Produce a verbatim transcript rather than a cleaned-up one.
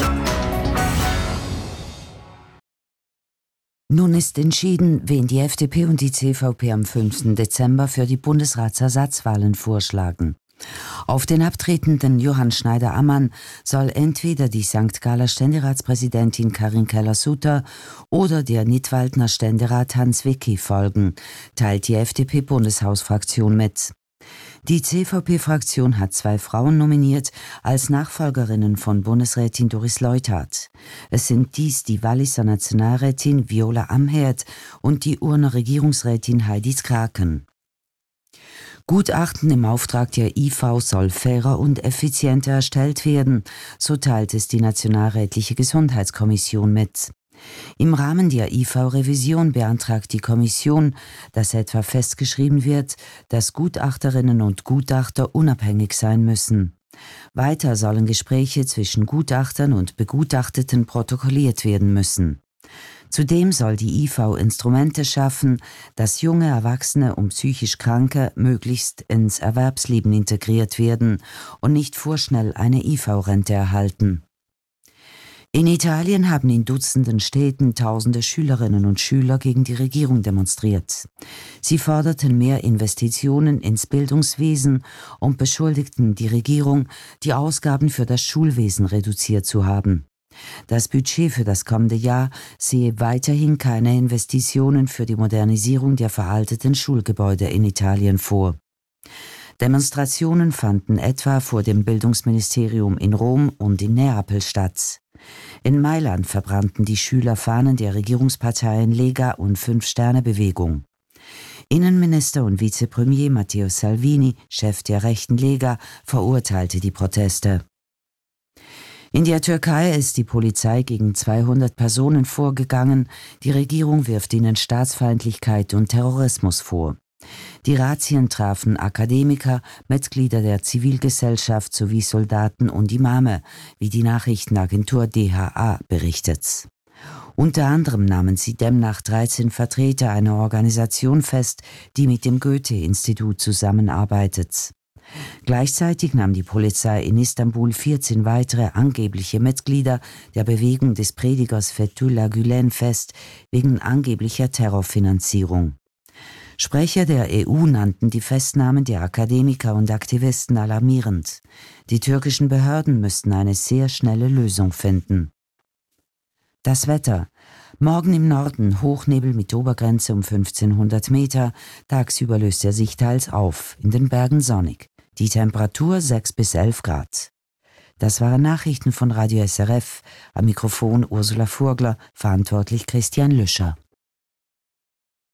Nun ist entschieden, wen die F D P und die C V P am fünften Dezember für die Bundesratsersatzwahlen vorschlagen. Auf den abtretenden Johann Schneider-Ammann soll entweder die Sankt Galler Ständeratspräsidentin Karin Keller-Sutter oder der Nidwaldner Ständerat Hans Wicki folgen, teilt die F D P-Bundeshausfraktion mit. Die C V P-Fraktion hat zwei Frauen nominiert als Nachfolgerinnen von Bundesrätin Doris Leuthard. Es sind dies die Walliser Nationalrätin Viola Amherd und die Urner Regierungsrätin Heidi Skraken. Gutachten im Auftrag der I V soll fairer und effizienter erstellt werden, so teilt es die Nationalrätliche Gesundheitskommission mit. Im Rahmen der I V-Revision beantragt die Kommission, dass etwa festgeschrieben wird, dass Gutachterinnen und Gutachter unabhängig sein müssen. Weiter sollen Gespräche zwischen Gutachtern und Begutachteten protokolliert werden müssen. Zudem soll die I V Instrumente schaffen, dass junge Erwachsene und psychisch Kranke möglichst ins Erwerbsleben integriert werden und nicht vorschnell eine I V-Rente erhalten. In Italien haben in Dutzenden Städten tausende Schülerinnen und Schüler gegen die Regierung demonstriert. Sie forderten mehr Investitionen ins Bildungswesen und beschuldigten die Regierung, die Ausgaben für das Schulwesen reduziert zu haben. Das Budget für das kommende Jahr sehe weiterhin keine Investitionen für die Modernisierung der veralteten Schulgebäude in Italien vor. Demonstrationen fanden etwa vor dem Bildungsministerium in Rom und in Neapel statt. In Mailand verbrannten die Schüler Fahnen der Regierungsparteien Lega und Fünf-Sterne-Bewegung. Innenminister und Vizepremier Matteo Salvini, Chef der rechten Lega, verurteilte die Proteste. In der Türkei ist die Polizei gegen zweihundert Personen vorgegangen. Die Regierung wirft ihnen Staatsfeindlichkeit und Terrorismus vor. Die Razzien trafen Akademiker, Mitglieder der Zivilgesellschaft sowie Soldaten und Imame, wie die Nachrichtenagentur D H A berichtet. Unter anderem nahmen sie demnach dreizehn Vertreter einer Organisation fest, die mit dem Goethe-Institut zusammenarbeitet. Gleichzeitig nahm die Polizei in Istanbul vierzehn weitere angebliche Mitglieder der Bewegung des Predigers Fethullah Gülen fest, wegen angeblicher Terrorfinanzierung. Sprecher der E U nannten die Festnahmen der Akademiker und Aktivisten alarmierend. Die türkischen Behörden müssten eine sehr schnelle Lösung finden. Das Wetter. Morgen im Norden Hochnebel mit Obergrenze um fünfzehnhundert Meter, tagsüber löst er sich teils auf, in den Bergen sonnig. Die Temperatur sechs bis elf Grad. Das waren Nachrichten von Radio S R F, am Mikrofon Ursula Furgler, verantwortlich Christian Lüscher.